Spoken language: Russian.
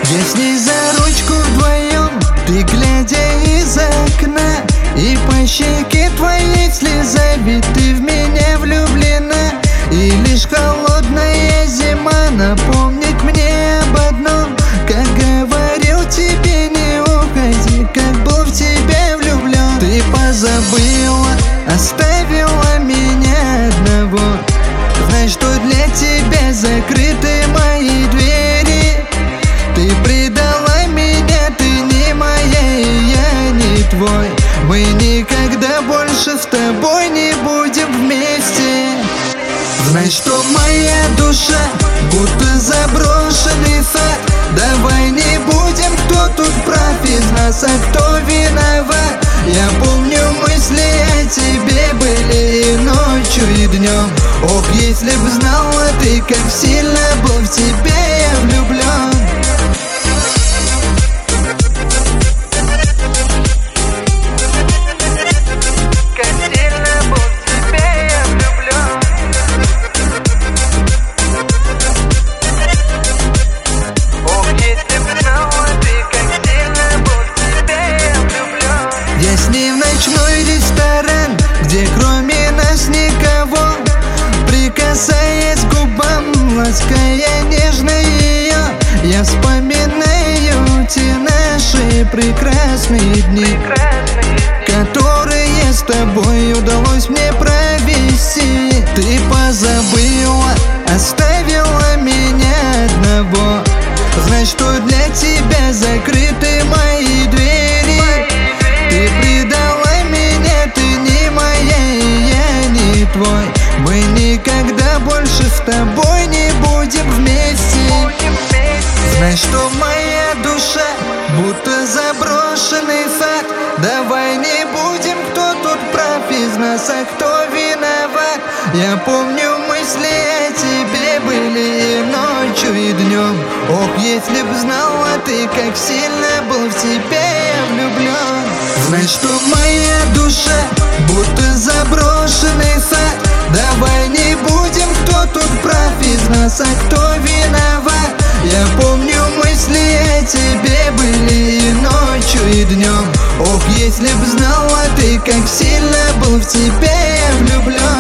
Я с ней за ручку вдвоем, ты глядя из окна, и по щеке твоей слеза, ведь ты в меня влюблена. И лишь холодная зима напомнит мне об одном: как говорил тебе не уходи, как был в тебя влюблен. Ты позабыла, оставила меня одного. Знай, что для тебя закрыты мои двери. Ты предала меня, ты не моя, и я не твой. Мы никогда больше с тобой не будем вместе. Знай, что моя душа будто заброшенный сад. Давай не будем, кто тут прав из нас, а кто виноват. Я помню, мысли о тебе были и ночью, и днем. Ох, если б знала ты, как сильно был в тебя я влюблен. Я с ней в ночной ресторан, где кроме нас никого. Прикасаясь к губам, лаская нежно ее, я вспоминаю те наши прекрасные дни, которые с тобой удалось мне провести. Ты позабыла, оставила меня одного. Знай, что для тебя закрыты мои двери. Ты предала меня, ты не моя, и я не твой. Мы никогда больше с тобой не будем вместе. Знай, что моя душа будто заброшенный сад. Давай не будем, кто тут прав из нас, а кто виноват. Я помню, мысли о тебе были и ночью, и днем. Ох, если б знала ты, как сильно был в тебя я влюблен. Знай, что моя душа будто заброшенный сад. Давай не будем, кто тут прав из нас, а кто виноват. Я помню, мысли о тебе были и ночью, и днем. Ох, если б знала ты, как сильно был в тебя я влюблен.